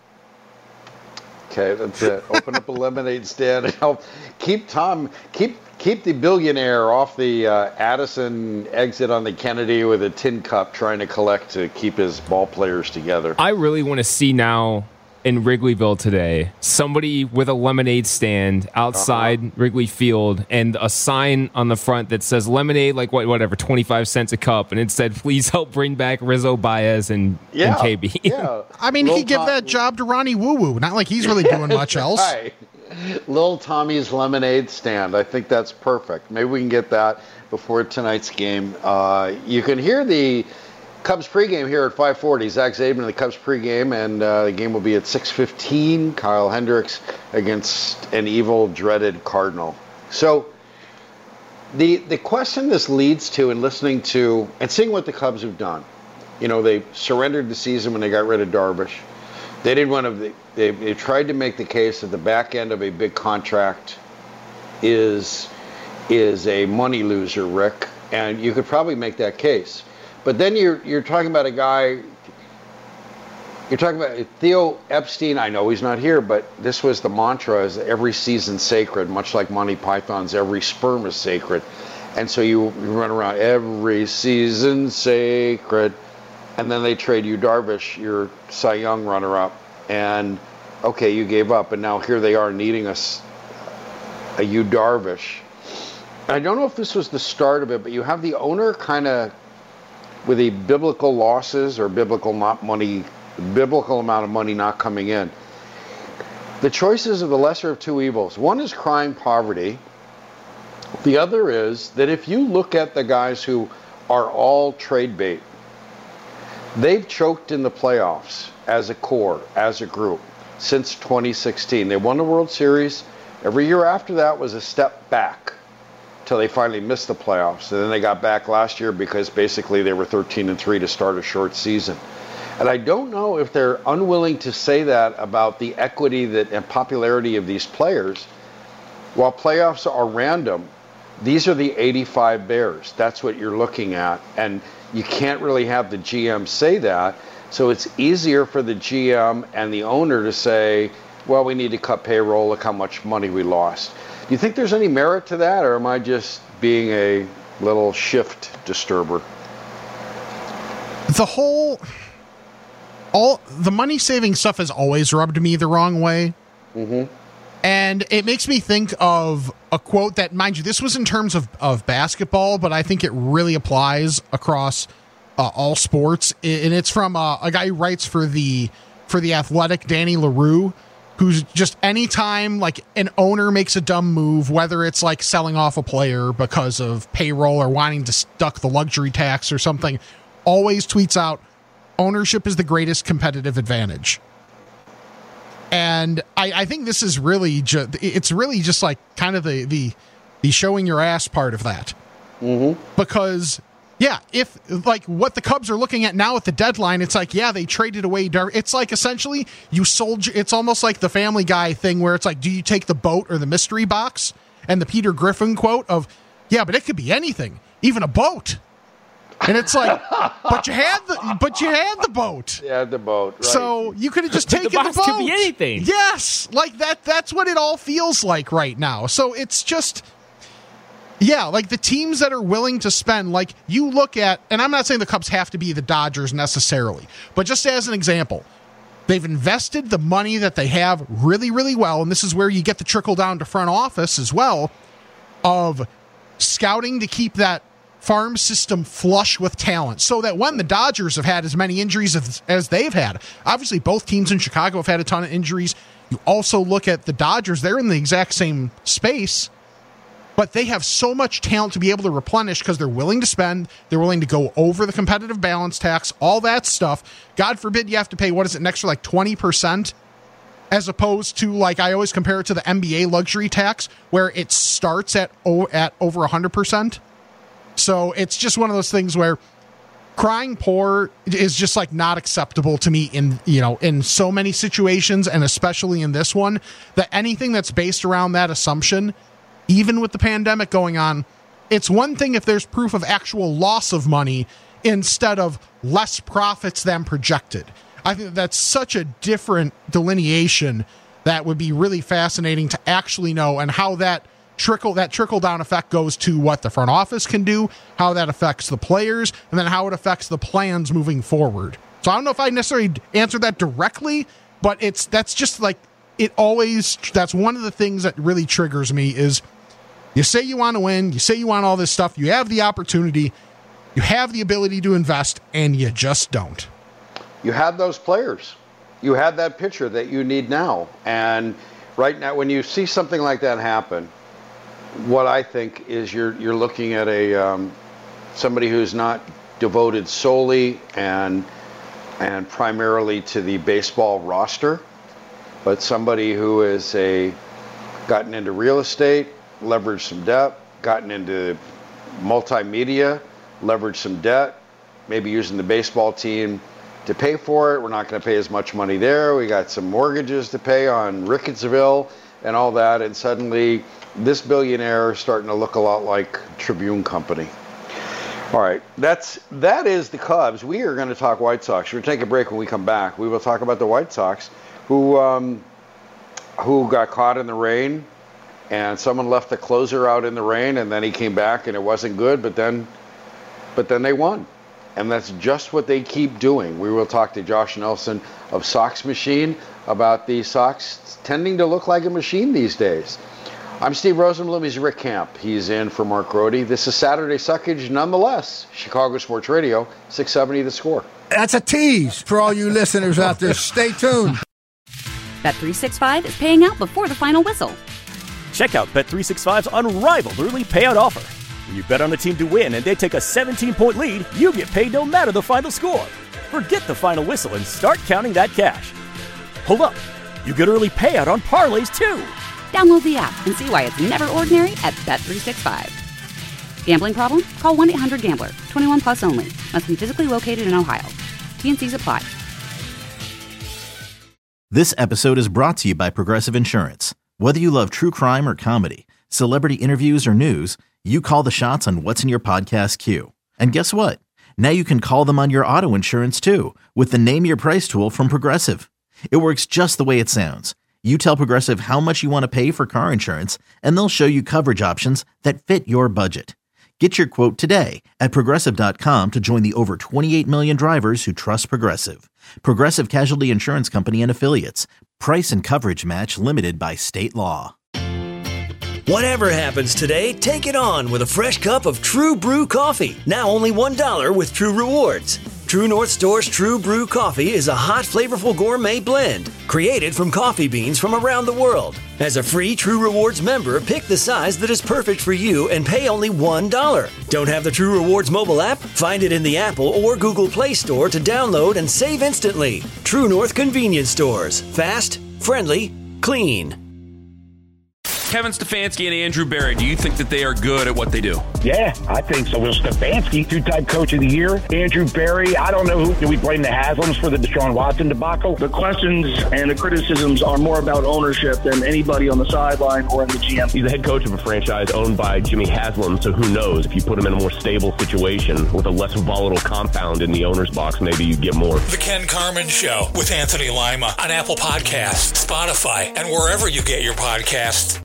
Okay, that's it. Open up a lemonade stand and help keep Tom keep keep the billionaire off the uh, Addison exit on the Kennedy with a tin cup, trying to collect to keep his ball players together. I really want to see now in Wrigleyville today somebody with a lemonade stand outside Uh-huh. Wrigley Field and a sign on the front that says lemonade, like what, whatever, twenty-five cents a cup, and it said, "Please help bring back Rizzo, Baez, and, Yeah, and K B." yeah. I mean, Roll he give Top- that job to Ronnie Woo Woo. Not like he's really doing much else. Right. Little Tommy's lemonade stand. I think that's perfect. Maybe we can get that before tonight's game. Uh, you can hear the Cubs pregame here at five forty. Zach Zaidman, the Cubs pregame, and uh, the game will be at six fifteen. Kyle Hendricks against an evil, dreaded Cardinal. So the the question this leads to, and listening to and seeing what the Cubs have done, you know, they surrendered the season when they got rid of Darvish. They did one of the. They, they tried to make the case that the back end of a big contract is is a money loser, Rick, and you could probably make that case. But then you're you're talking about a guy. You're talking about Theo Epstein. I know he's not here, but this was the mantra: is every season sacred, much like Monty Python's "Every Sperm is Sacred," and so you, you run around every season sacred, and then they trade you Darvish, your Cy Young runner-up, and okay, you gave up, and now here they are needing us a Yu Darvish. I don't know if this was the start of it, but you have the owner kind of with the biblical losses or biblical not money, biblical amount of money not coming in. The choices of the lesser of two evils. One is crying poverty. The other is that if you look at the guys who are all trade bait, they've choked in the playoffs as a core, as a group, since twenty sixteen. They won the World Series. Every year after that was a step back till they finally missed the playoffs. And then they got back last year because basically they were thirteen and three to start a short season. And I don't know if they're unwilling to say that about the equity that and popularity of these players. While playoffs are random, these are the eighty-five Bears. That's what you're looking at. And you can't really have the G M say that. So it's easier for the G M and the owner to say, well, we need to cut payroll. Look how much money we lost. Do you think there's any merit to that, or am I just being a little shift disturber? The whole, all the money saving stuff has always rubbed me the wrong way. Mm-hmm. And it makes me think of a quote that, mind you, this was in terms of, of basketball, but I think it really applies across uh, all sports. And it's from uh, a guy who writes for the for the Athletic, Danny LaRue, who's just anytime like an owner makes a dumb move, whether it's like selling off a player because of payroll or wanting to duck the luxury tax or something, always tweets out, ownership is the greatest competitive advantage. And I, I think this is really just, it's really just like kind of the, the, the showing your ass part of that. Mm-hmm. Because, yeah, if like what the Cubs are looking at now at the deadline, it's like, yeah, they traded away Dar- It's like essentially you sold, it's almost like the Family Guy thing where it's like, do you take the boat or the mystery box? And the Peter Griffin quote of, yeah, but it could be anything, even a boat. And it's like, but you had the, but you had the boat. Yeah, the boat. Right. So you could have just taken the box the boat. Could be anything. Yes, like that. That's what it all feels like right now. So it's just, yeah, like the teams that are willing to spend. Like you look at, and I'm not saying the Cubs have to be the Dodgers necessarily, but just as an example, they've invested the money that they have really, really well, and this is where you get the trickle down to front office as well, of scouting to keep that farm system flush with talent so that when the Dodgers have had as many injuries as, as they've had, obviously both teams in Chicago have had a ton of injuries. You also look at the Dodgers, they're in the exact same space, but they have so much talent to be able to replenish because they're willing to spend, they're willing to go over the competitive balance tax, all that stuff. God forbid you have to pay, what is it, an extra like twenty percent? As opposed to, like, I always compare it to the N B A luxury tax where it starts at, at over one hundred percent. So it's just one of those things where crying poor is just like not acceptable to me in, you know, in so many situations, and especially in this one, that anything that's based around that assumption, even with the pandemic going on, it's one thing if there's proof of actual loss of money instead of less profits than projected. I think that's such a different delineation that would be really fascinating to actually know, and how that trickle that trickle down effect goes to what the front office can do, how that affects the players, and then how it affects the plans moving forward. So I don't know if I necessarily answered that directly, but it's that's just like it always that's one of the things that really triggers me is you say you want to win, you say you want all this stuff, you have the opportunity, you have the ability to invest, and you just don't. You had those players. You had that pitcher that you need now. And right now, when you see something like that happen, what I think is you're you're looking at a um, somebody who's not devoted solely and and primarily to the baseball roster, but somebody who has a gotten into real estate, leveraged some debt, gotten into multimedia, leveraged some debt, maybe using the baseball team to pay for it. We're not going to pay as much money there. We got some mortgages to pay on Rickettsville and all that, and suddenly this billionaire is starting to look a lot like Tribune Company. All right, that's that is the Cubs. We are going to talk White Sox. We're going to take a break. When we come back, we will talk about the White Sox, who um, who got caught in the rain, and someone left the closer out in the rain, and then he came back, and it wasn't good. But then, but then they won, and that's just what they keep doing. We will talk to Josh Nelson of Sox Machine about the Sox tending to look like a machine these days. I'm Steve Rosenblum. He's Rick Camp. He's in for Mark Grody. This is Saturday Suckage, nonetheless. Chicago Sports Radio, six seventy The Score. That's a tease for all you listeners out there. Stay tuned. Bet three sixty-five is paying out before the final whistle. Check out Bet three sixty-five's unrivaled early payout offer. When you bet on a team to win and they take a seventeen-point lead, you get paid no matter the final score. Forget the final whistle and start counting that cash. Hold up. You get early payout on parlays, too. Download the app and see why it's never ordinary at Bet three sixty-five. Gambling problem? Call one eight hundred gambler. twenty-one plus only. Must be physically located in Ohio. T and C's apply. This episode is brought to you by Progressive Insurance. Whether you love true crime or comedy, celebrity interviews or news, you call the shots on what's in your podcast queue. And guess what? Now you can call them on your auto insurance too with the Name Your Price tool from Progressive. It works just the way it sounds. You tell Progressive how much you want to pay for car insurance, and they'll show you coverage options that fit your budget. Get your quote today at Progressive dot com to join the over twenty-eight million drivers who trust Progressive. Progressive Casualty Insurance Company and Affiliates. Price and coverage match limited by state law. Whatever happens today, take it on with a fresh cup of True Brew coffee. Now only one dollar with True Rewards. True North Store's True Brew coffee is a hot, flavorful gourmet blend created from coffee beans from around the world. As a free True Rewards member, pick the size that is perfect for you and pay only one dollar. Don't have the True Rewards mobile app? Find it in the Apple or Google Play Store to download and save instantly. True North Convenience Stores. Fast, friendly, clean. Kevin Stefanski and Andrew Berry, do you think that they are good at what they do? Yeah, I think so. Will Stefanski, two-time coach of the year. Andrew Berry, I don't know who. Do we blame the Haslams for the Deshaun Watson debacle? The questions and the criticisms are more about ownership than anybody on the sideline or in the G M. He's the head coach of a franchise owned by Jimmy Haslam, so who knows? If you put him in a more stable situation with a less volatile compound in the owner's box, maybe you get more. The Ken Carman Show with Anthony Lima on Apple Podcasts, Spotify, and wherever you get your podcasts.